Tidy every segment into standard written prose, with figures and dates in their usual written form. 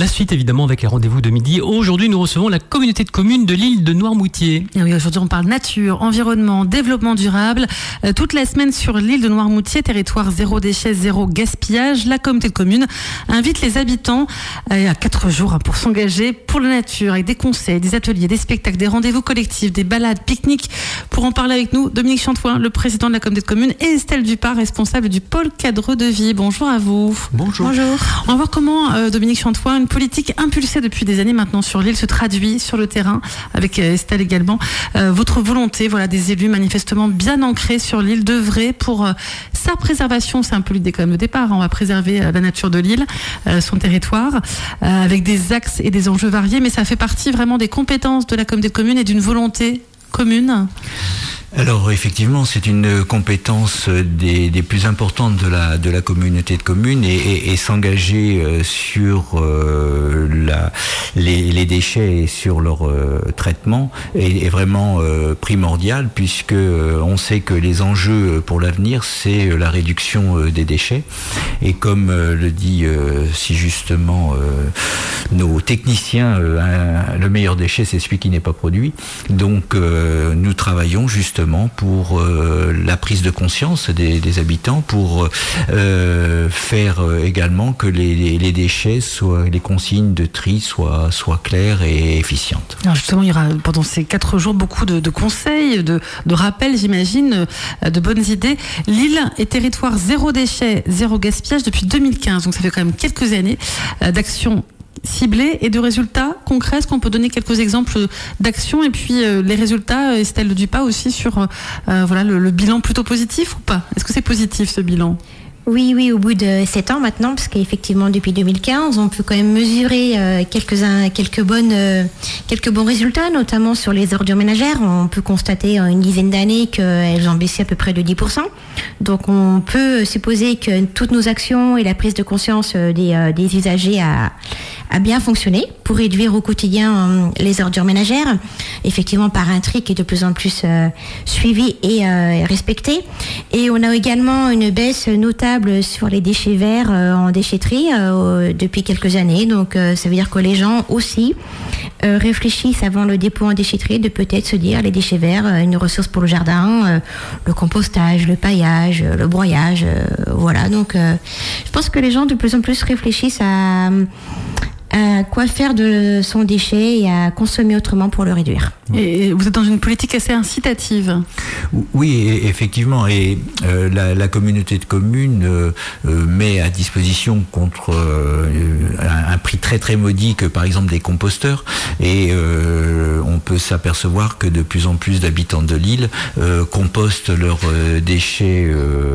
La suite évidemment avec les rendez-vous de midi. Aujourd'hui nous recevons la communauté de communes de l'île de Noirmoutier. Et oui, aujourd'hui on parle nature, environnement, développement durable. Toute la semaine sur l'île de Noirmoutier, territoire zéro déchet, zéro gaspillage, la communauté de communes invite les habitants à 4 jours pour s'engager pour la nature avec des conseils, des ateliers, des spectacles, des rendez-vous collectifs, des balades, pique-niques. Pour en parler avec nous, Dominique Chantoin, le président de la communauté de communes, et Estelle Dupart, responsable du pôle cadre de vie. Bonjour à vous. Bonjour. On va voir comment, Dominique Chantoin, une politique impulsée depuis des années maintenant sur l'île se traduit sur le terrain, avec Estelle également. Votre volonté, voilà, des élus manifestement bien ancrés sur l'île, d'œuvrer pour sa préservation. C'est un peu l'idée quand même de départ. On va préserver la nature de l'île, son territoire, avec des axes et des enjeux variés, mais ça fait partie vraiment des compétences de la communauté de communes et d'une volonté commune. Alors effectivement, c'est une compétence des plus importantes de la communauté de communes et s'engager sur les déchets et sur leur traitement est vraiment primordial, puisque on sait que les enjeux pour l'avenir, c'est la réduction des déchets. Et comme le dit si justement nos techniciens, le meilleur déchet, c'est celui qui n'est pas produit. Donc nous travaillons justement pour la prise de conscience des habitants, pour faire également que les déchets, les consignes de tri soient claires et efficientes. Alors justement, il y aura pendant ces 4 jours beaucoup de conseils, de rappels, j'imagine, de bonnes idées. L'île est territoire zéro déchet, zéro gaspillage depuis 2015, donc ça fait quand même quelques années d'actions ciblés et de résultats concrets. Est-ce qu'on peut donner quelques exemples d'actions et puis les résultats, Estelle Dupart aussi, sur le bilan plutôt positif ou pas? Est-ce que c'est positif ce bilan? Oui, au bout de 7 ans maintenant, parce qu'effectivement depuis 2015, on peut quand même mesurer quelques bons résultats, notamment sur les ordures ménagères. On peut constater en une dizaine d'années qu'elles ont baissé à peu près de 10%. Donc on peut supposer que toutes nos actions et la prise de conscience des usagers a bien fonctionné pour réduire au quotidien les ordures ménagères, effectivement par un tri qui est de plus en plus suivi et respecté. Et on a également une baisse notable sur les déchets verts en déchetterie depuis quelques années. Donc ça veut dire que les gens aussi réfléchissent avant le dépôt en déchetterie de peut-être se dire les déchets verts, une ressource pour le jardin, le compostage, le paillage, le broyage, voilà. Donc je pense que les gens de plus en plus réfléchissent à quoi faire de son déchet et à consommer autrement pour le réduire. Et vous êtes dans une politique assez incitative. Oui, effectivement. Et la communauté de communes met à disposition contre un prix très très modique, par exemple des composteurs. Et on peut s'apercevoir que de plus en plus d'habitants de l'île compostent leurs déchets,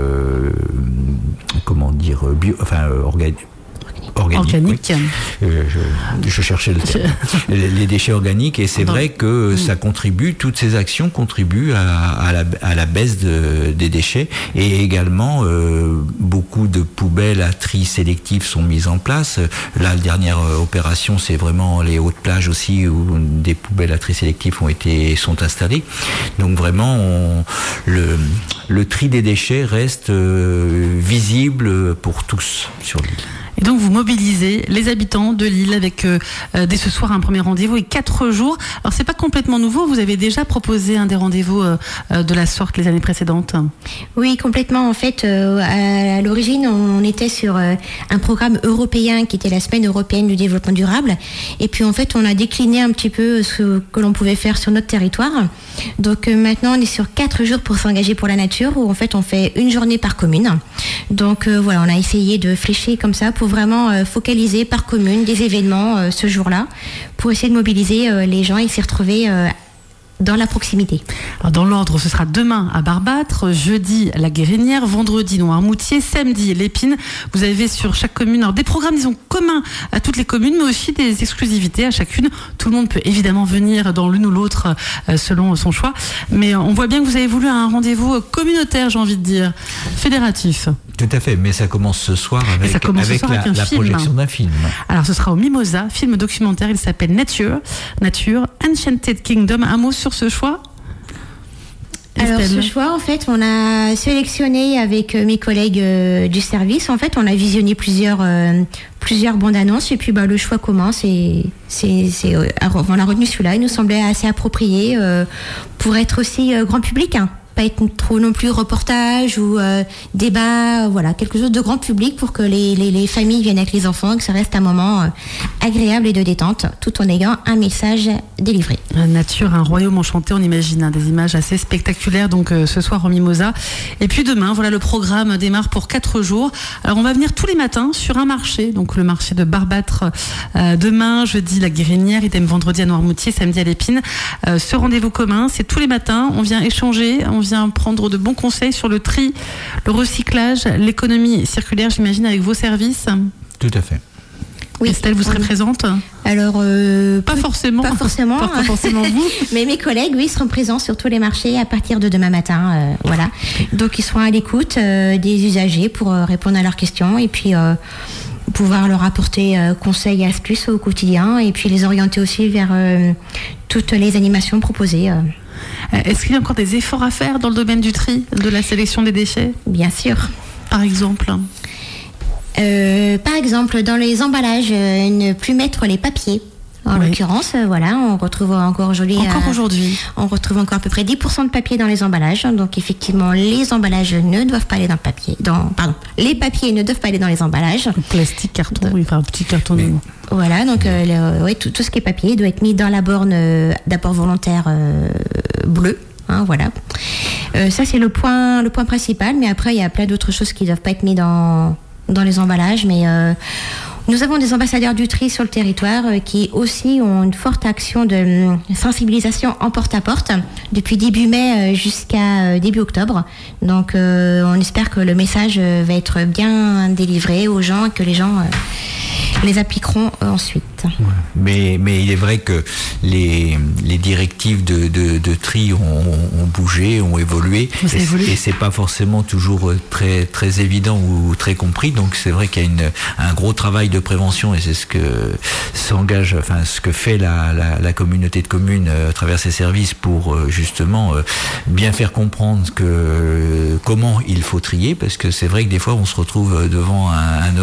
organique. Oui. Je cherchais le terme. Les déchets organiques, et c'est vrai que ça contribue, toutes ces actions contribuent à la baisse des déchets, et également beaucoup de poubelles à tri sélectif sont mises en place. La dernière opération, c'est vraiment les hautes plages aussi, où des poubelles à tri sélectif sont installées. Donc vraiment, le tri des déchets reste visible pour tous sur l'île. Et donc vous mobilisez les habitants de l'île avec dès ce soir un premier rendez-vous et 4 jours. Alors c'est pas complètement nouveau, vous avez déjà proposé un des rendez-vous de la sorte les années précédentes. Oui, complètement. En fait, à l'origine, on était sur un programme européen qui était la Semaine européenne du développement durable. Et puis en fait, on a décliné un petit peu ce que l'on pouvait faire sur notre territoire. Donc maintenant, on est sur 4 jours pour s'engager pour la nature, où en fait on fait une journée par commune. Donc voilà, on a essayé de flécher comme ça pour vraiment focaliser par commune des événements ce jour-là, pour essayer de mobiliser les gens et s'y retrouver dans la proximité. Alors dans l'ordre, ce sera demain à Barbâtre, jeudi la Guérinière, vendredi Noirmoutier, samedi l'Épine. Vous avez sur chaque commune des programmes, disons, communs à toutes les communes, mais aussi des exclusivités à chacune. Tout le monde peut évidemment venir dans l'une ou l'autre selon son choix. Mais on voit bien que vous avez voulu un rendez-vous communautaire, j'ai envie de dire, fédératif. Tout à fait, mais ça commence ce soir avec la projection d'un film. Alors ce sera au Mimosa, film documentaire, il s'appelle Nature, Enchanted Kingdom. Un mot sur ce choix? Alors ce choix, en fait, on a sélectionné avec mes collègues du service. En fait, on a visionné plusieurs bandes annonces et puis le choix commun, on a retenu celui-là. Il nous semblait assez approprié pour être aussi grand public. Pas être trop non plus reportage ou débat, voilà, quelque chose de grand public pour que les familles viennent avec les enfants et que ça reste un moment agréable et de détente, tout en ayant un message délivré. La nature, un royaume enchanté, on imagine, des images assez spectaculaires donc ce soir en Mimosa. Et puis demain, voilà, le programme démarre pour 4 jours. Alors on va venir tous les matins sur un marché, donc le marché de Barbâtre demain, jeudi la Guérinière, idem vendredi à Noirmoutier, samedi à l'Épine. Ce rendez-vous commun, c'est tous les matins, on vient échanger, on vient prendre de bons conseils sur le tri, le recyclage, l'économie circulaire, j'imagine, avec vos services. Tout à fait. Oui. Estelle, vous serez présente ? Alors, pas forcément. Pas forcément vous. Mais mes collègues, oui, seront présents sur tous les marchés à partir de demain matin. Voilà. Donc, ils seront à l'écoute des usagers pour répondre à leurs questions et puis pouvoir leur apporter conseils et astuces au quotidien et puis les orienter aussi vers toutes les animations proposées. Est-ce qu'il y a encore des efforts à faire dans le domaine du tri, de la sélection des déchets ? Bien sûr. Par exemple dans les emballages, ne plus mettre les papiers. En l'occurrence, voilà, on retrouve encore aujourd'hui. On retrouve encore à peu près 10% de papier dans les emballages. Donc effectivement, les emballages ne doivent pas aller dans le papier. Les papiers ne doivent pas aller dans les emballages. Plastique, carton, un petit carton. Voilà, donc tout ce qui est papier doit être mis dans la borne d'apport volontaire bleu. Voilà. Ça c'est le point principal. Mais après, il y a plein d'autres choses qui ne doivent pas être mises dans les emballages. Mais nous avons des ambassadeurs du tri sur le territoire qui aussi ont une forte action de sensibilisation en porte-à-porte depuis début mai jusqu'à début octobre. Donc on espère que le message va être bien délivré aux gens et que les gens les appliqueront ensuite. Mais il est vrai que les directives de tri ont bougé, ont évolué, et c'est pas forcément toujours très très évident ou très compris. Donc c'est vrai qu'il y a un gros travail de prévention, et c'est ce que fait la communauté de communes à travers ses services pour justement bien faire comprendre comment il faut trier, parce que c'est vrai que des fois on se retrouve devant un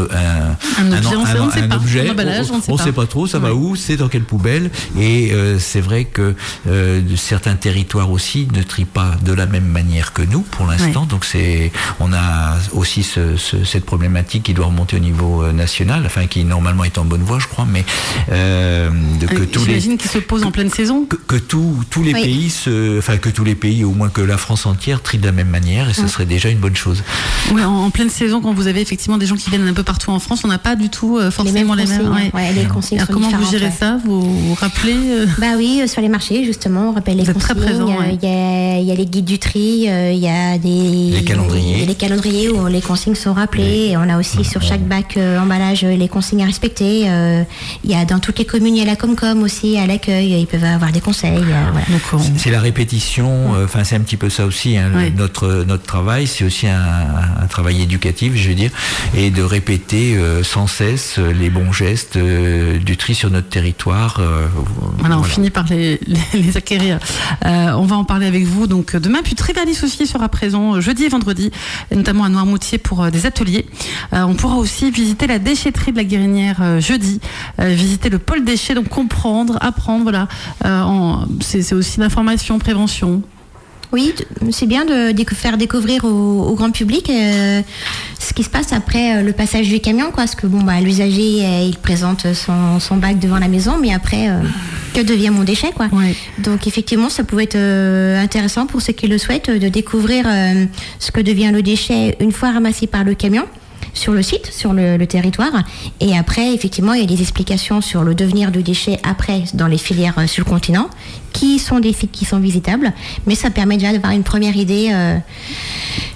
objet, on ne sait pas trop, ça va où, c'est dans quelle poubelle, et c'est vrai que certains territoires aussi ne trient pas de la même manière que nous pour l'instant, donc on a aussi cette problématique qui doit remonter au niveau national, enfin qui normalement est en bonne voie, je crois, mais j'imagine qu'il se pose en pleine saison, que tous les pays que tous les pays, au moins que la France entière, trient de la même manière, et ce serait déjà une bonne chose. Oui, en pleine saison, quand vous avez effectivement des gens qui viennent un peu partout en France, on n'a pas du tout forcément les mêmes. Les consignes sont comment différentes. Vous gérez ça ? Vous rappelez Oui, sur les marchés, justement, on rappelle les consignes. Très présent, il y a les guides du tri, il y a les calendriers où les consignes sont rappelées. Et on a aussi sur chaque bac emballage les consignes à respecter. Il y a dans toutes les communes, il y a la Comcom aussi à l'accueil. Ils peuvent avoir des conseils. Voilà. C'est la répétition. C'est un petit peu ça aussi. Notre travail, c'est aussi un travail éducatif, je veux dire, et de répéter sans cesse les bons gestes du tri sur notre territoire. On finit par les acquérir. On va en parler avec vous donc demain. Puis Trévalis aussi sera présent jeudi et vendredi, notamment à Noirmoutier pour des ateliers. On pourra aussi visiter la déchetterie de la Guérinière jeudi, visiter le pôle déchets, donc comprendre, apprendre. Voilà. C'est aussi l'information, prévention. Oui, c'est bien de faire découvrir au grand public ce qui se passe après le passage du camion, quoi. Parce que l'usager, il présente son bac devant la maison, mais après, que devient mon déchet, quoi. Ouais. Donc effectivement, ça pouvait être intéressant pour ceux qui le souhaitent de découvrir ce que devient le déchet une fois ramassé par le camion sur le site, sur le territoire. Et après, effectivement, il y a des explications sur le devenir du déchet après dans les filières sur le continent, qui sont des sites qui sont visitables. Mais ça permet déjà d'avoir une première idée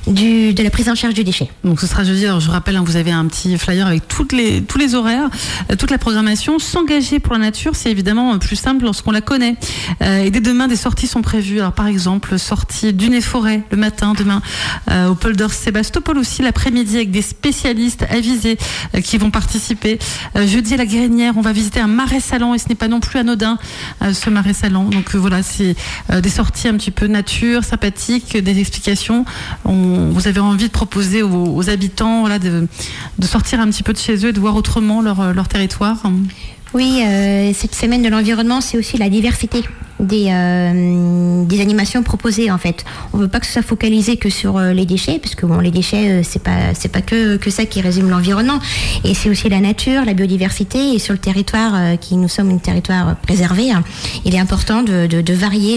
de la prise en charge du déchet. Donc ce sera jeudi, alors je rappelle, vous avez un petit flyer avec tous les horaires, toute la programmation. S'engager pour la nature, c'est évidemment plus simple lorsqu'on la connaît. Et dès demain, des sorties sont prévues. Alors par exemple, sortie Dunes et Forêt le matin, demain, au Polder Sébastopol aussi, l'après-midi, avec des spécialistes avisés qui vont participer. Jeudi à la Guérinière, on va visiter un marais salant, et ce n'est pas non plus anodin, ce marais salant. Donc voilà, c'est des sorties un petit peu nature, sympathiques, des explications. Vous avez envie de proposer aux habitants, voilà, de sortir un petit peu de chez eux et de voir autrement leur territoire. Oui, cette semaine de l'environnement, c'est aussi la diversité des animations proposées en fait. On veut pas que ce soit focalisé que sur les déchets, parce que bon, les déchets c'est pas que ça qui résume l'environnement, et c'est aussi la nature, la biodiversité, et sur le territoire nous sommes un territoire préservé, hein, il est important de varier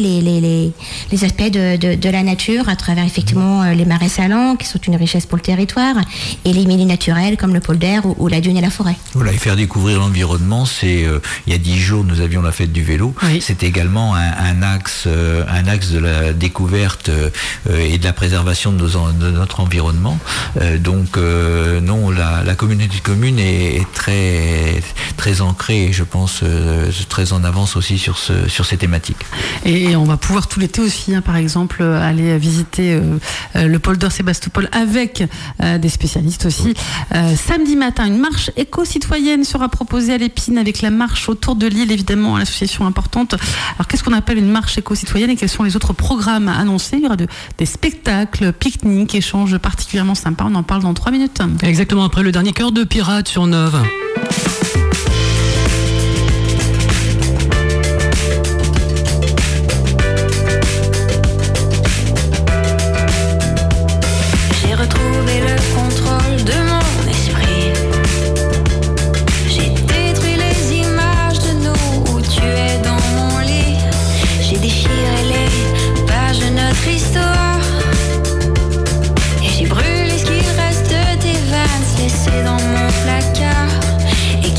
les aspects de la nature à travers effectivement les marais salants qui sont une richesse pour le territoire, et les milieux naturels comme le polder ou la dune et la forêt. Voilà, et faire découvrir l'environnement, c'est il y a 10 jours nous avions la fête du vélo, oui. C'est également un axe de la découverte et de la préservation de notre environnement. Donc non, la communauté de communes est très très ancrée, et je pense très en avance aussi sur ces thématiques. Et on va pouvoir tout l'été aussi, hein, par exemple, aller visiter le polder Sébastopol avec des spécialistes aussi. Oui. Samedi matin, une marche éco-citoyenne sera proposée à l'Épine, avec la marche autour de l'île, évidemment, l'association importante. Alors qu'est-ce qu'on appelle une marche éco-citoyenne et quels sont les autres programmes annoncés? Il y aura des spectacles, pique-niques, échanges particulièrement sympas. On en parle dans 3 minutes. Exactement, après le dernier Cœur de Pirate sur Neuve. Dans mon placard, et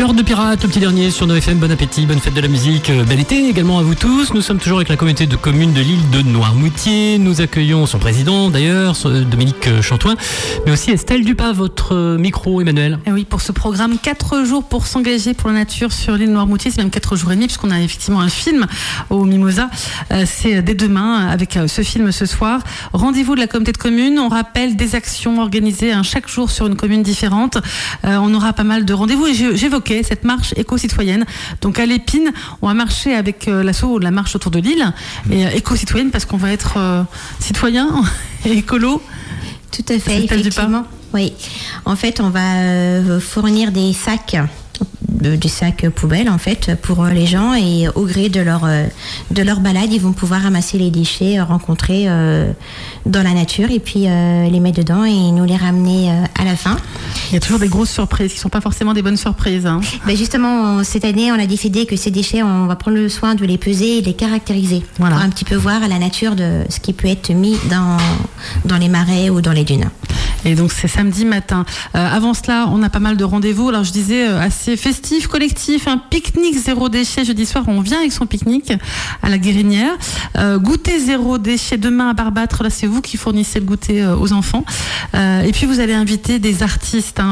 Cœur de pirate, le petit dernier sur Nord FM. Bon appétit, bonne fête de la musique, bel été également à vous tous. Nous sommes toujours avec la communauté de communes de l'île de Noirmoutier. Nous accueillons son président d'ailleurs, Dominique Chantoin, mais aussi Estelle Dupas, votre micro, Emmanuel. Et oui, pour ce programme 4 jours pour s'engager pour la nature sur l'île de Noirmoutier, c'est même 4 jours et demi puisqu'on a effectivement un film au Mimosa. C'est dès demain avec ce film ce soir. Rendez-vous de la communauté de communes. On rappelle des actions organisées chaque jour sur une commune différente. On aura pas mal de rendez-vous et j'évoquais cette marche éco-citoyenne. Donc à l'Épine, on va marcher avec l'assaut de la marche autour de l'île et éco-citoyenne parce qu'on va être citoyen et écolo. Tout à fait, effectivement. Oui. En fait, on va fournir des sacs poubelles en fait pour les gens et au gré de leur balade, ils vont pouvoir ramasser les déchets rencontrés dans la nature et puis les mettre dedans et nous les ramener à la fin. Il y a toujours des grosses surprises qui ne sont pas forcément des bonnes surprises. Ben justement, cette année, on a décidé que ces déchets, on va prendre le soin de les peser et de les caractériser pour un petit peu voir à la nature de ce qui peut être mis dans les marais ou dans les dunes. Et donc c'est samedi matin. Avant cela, on a pas mal de rendez-vous. Alors je disais assez festif, collectif, un pique-nique zéro déchet jeudi soir. On vient avec son pique-nique à la Guérinière. Goûter zéro déchet demain à Barbâtre. Là c'est vous qui fournissez le goûter aux enfants. Et puis vous allez inviter des artistes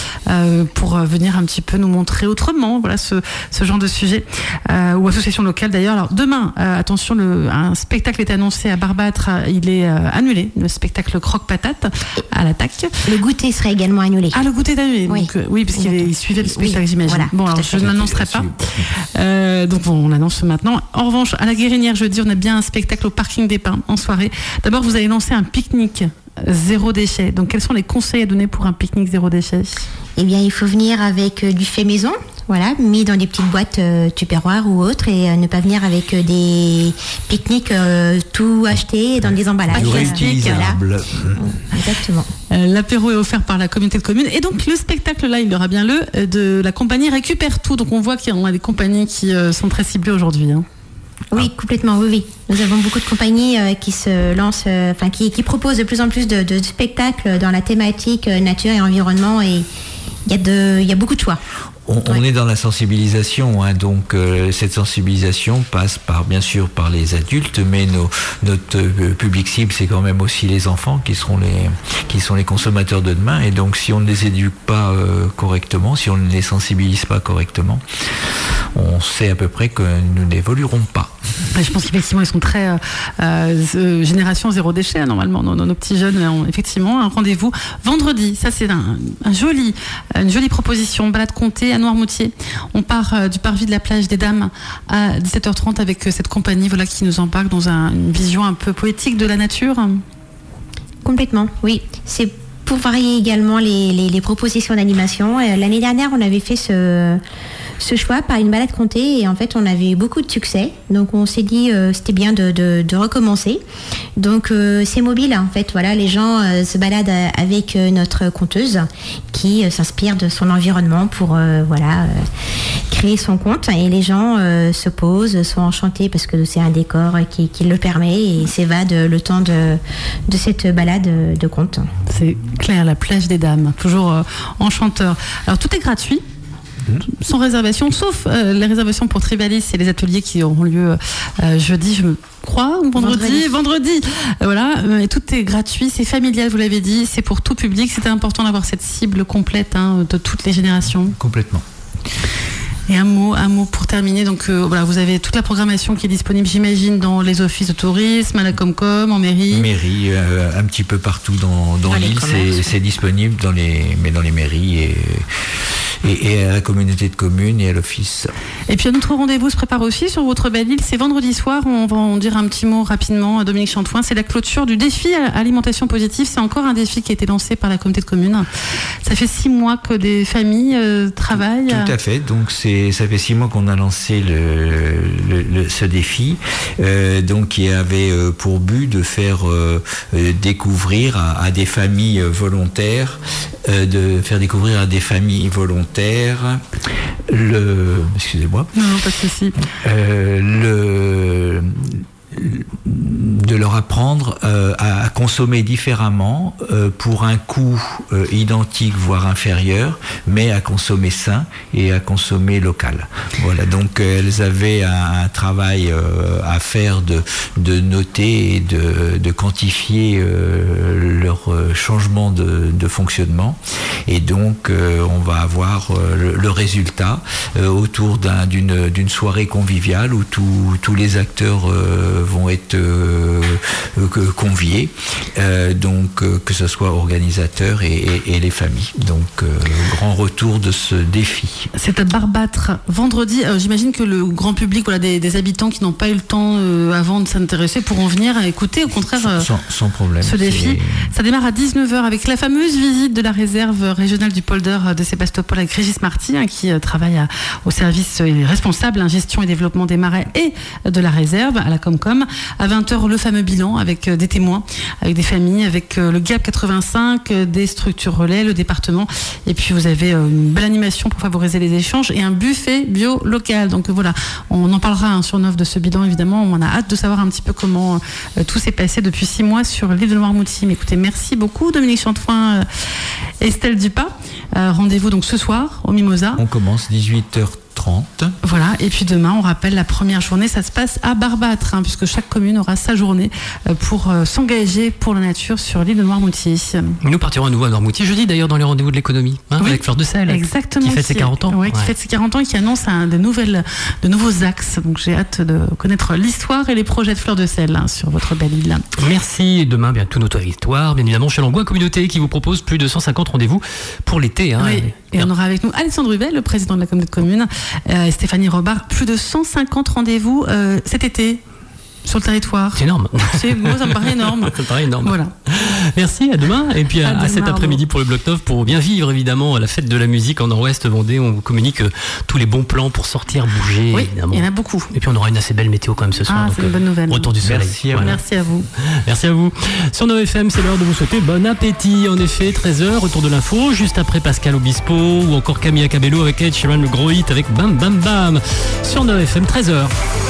pour venir un petit peu nous montrer autrement. Voilà ce genre de sujet ou association locale d'ailleurs. Alors demain, attention, un spectacle est annoncé à Barbâtre. Il est annulé. Le spectacle Croque-Patate à la TAC. Le goûter serait également annulé. Ah, le goûter est annulé. Oui, donc, oui parce qu'il suivait le spectacle, oui, j'imagine. Voilà, bon, alors je n'annoncerai pas. Donc bon, on annonce maintenant. En revanche, à la Guérinière, jeudi, on a bien un spectacle au parking des Pins en soirée. D'abord, vous allez lancer un pique-nique zéro déchet. Donc, quels sont les conseils à donner pour un pique-nique zéro déchet ? Eh bien, il faut venir avec du fait maison, voilà, mis dans des petites boîtes tupperware ou autres, et ne pas venir avec des pique-niques tout acheté dans des emballages. Réutilisables. Exactement. L'apéro est offert par la communauté de communes. Et donc, le spectacle, là, il y aura bien de la compagnie Récupère Tout. Donc, on voit qu'il y a des compagnies qui sont très ciblées aujourd'hui. Oui, complètement, oui. Nous avons beaucoup de compagnies qui se lancent, qui proposent de plus en plus de spectacles dans la thématique nature et environnement, et il y a beaucoup de choix. On est dans la sensibilisation, donc cette sensibilisation passe bien sûr par les adultes, mais notre public cible, c'est quand même aussi les enfants qui sont les consommateurs de demain. Et donc si on ne les éduque pas correctement, si on ne les sensibilise pas correctement, on sait à peu près que nous n'évoluerons pas. Je pense qu'effectivement, ils sont très génération zéro déchet, normalement. Nos petits jeunes ont effectivement un rendez-vous vendredi. Ça, c'est une jolie proposition. Balade comptée à Noirmoutier. On part du parvis de la plage des Dames à 17h30 avec cette compagnie qui nous embarque dans une vision un peu poétique de la nature. Complètement, oui. C'est pour varier également les propositions d'animation. L'année dernière, on avait fait ce choix par une balade comptée et en fait on avait eu beaucoup de succès, donc on s'est dit c'était bien de recommencer. Donc c'est mobile en fait, voilà, les gens se baladent avec notre conteuse qui s'inspire de son environnement pour créer son conte, et les gens se posent, sont enchantés parce que c'est un décor qui le permet et s'évadent le temps de cette balade de conte. C'est clair, la plage des Dames, toujours enchanteur. Alors tout est gratuit, sans réservation, sauf les réservations pour Trivalis et les ateliers qui auront lieu jeudi, je me crois, ou vendredi. Voilà, et tout est gratuit, c'est familial, vous l'avez dit, c'est pour tout public. C'était important d'avoir cette cible complète de toutes les générations. Complètement. Et un mot pour terminer. Donc vous avez toute la programmation qui est disponible, j'imagine, dans les offices de tourisme, à la Comcom, en mairie. Mairie, un petit peu partout dans l'île, c'est disponible dans les mairies et à la communauté de communes et à l'office. Et puis un autre rendez-vous se prépare aussi sur votre belle île, c'est vendredi soir. On va en dire un petit mot rapidement, Dominique Chantoin. C'est la clôture du défi alimentation positive. C'est encore un défi qui a été lancé par la communauté de communes. Ça fait 6 mois que des familles travaillent. Tout à fait. Donc ça fait 6 mois qu'on a lancé ce défi, qui avait pour but de faire découvrir à des familles volontaires, excusez-moi. Non, pas de souci. de leur apprendre à consommer différemment pour un coût identique voire inférieur, mais à consommer sain et à consommer local. Voilà, donc elles avaient un travail à faire de noter et de quantifier leur changement de fonctionnement, et donc on va avoir le résultat autour d'une soirée conviviale où tous les acteurs vont être conviés, donc que ce soit organisateurs et les familles. Donc grand retour de ce défi. C'est à Barbâtre vendredi. J'imagine que le grand public, voilà, des habitants qui n'ont pas eu le temps avant de s'intéresser pourront venir écouter, au contraire, sans problème, ce défi. Ça démarre à 19h avec la fameuse visite de la réserve régionale du polder de Sébastopol avec Régis Marty, qui travaille au service responsable gestion et développement des marais et de la réserve à la Comcom. À 20h, le fameux bilan avec des témoins, avec des familles, avec le GAP 85, des structures relais, le département. Et puis vous avez une belle animation pour favoriser les échanges et un buffet bio local. Donc voilà, on en parlera sur Neuf de ce bilan, évidemment. On a hâte de savoir un petit peu comment tout s'est passé depuis 6 mois sur l'île de Noirmoutier. Mais écoutez, merci beaucoup Dominique Chantoin, Estelle Dupas. Rendez-vous donc ce soir au Mimosa. On commence 18h30. Voilà, et puis demain, on rappelle la première journée, ça se passe à Barbâtre, puisque chaque commune aura sa journée pour s'engager pour la nature sur l'île de Noirmoutier. Nous partirons à nouveau à Noirmoutier, jeudi d'ailleurs, dans les rendez-vous de l'économie, oui, avec Fleur de Sel, exactement, qui fête ses 40 ans. Oui, qui fête ses 40 ans et qui annonce de nouveaux axes. Donc j'ai hâte de connaître l'histoire et les projets de Fleur de Sel sur votre belle île. Merci, et demain, tout notre histoire, bien évidemment, chez Langouin Communauté, qui vous propose plus de 150 rendez-vous pour l'été. Oui. Et on aura avec nous Alexandre Hubel, le président de la communauté de communes, et Stéphanie Robard, plus de 150 rendez-vous cet été sur le territoire. C'est énorme. Moi, ça me paraît énorme. Ça me paraît énorme. Voilà. Merci, à demain. Et puis à cet après-midi pour le Bloc 9, pour bien vivre évidemment la fête de la musique en Nord-Ouest Vendée. On vous communique tous les bons plans pour sortir, bouger. Oui, évidemment. Il y en a beaucoup. Et puis on aura une assez belle météo quand même ce soir. C'est une bonne nouvelle. Retour du soleil. Merci à vous. Merci à vous. Merci à vous. Sur Nord FM, c'est l'heure de vous souhaiter bon appétit. En effet, 13h, retour de l'info, juste après Pascal Obispo ou encore Camilla Cabello avec Ed Sheeran, le gros hit avec Bam Bam Bam. Sur Nord FM, 13h.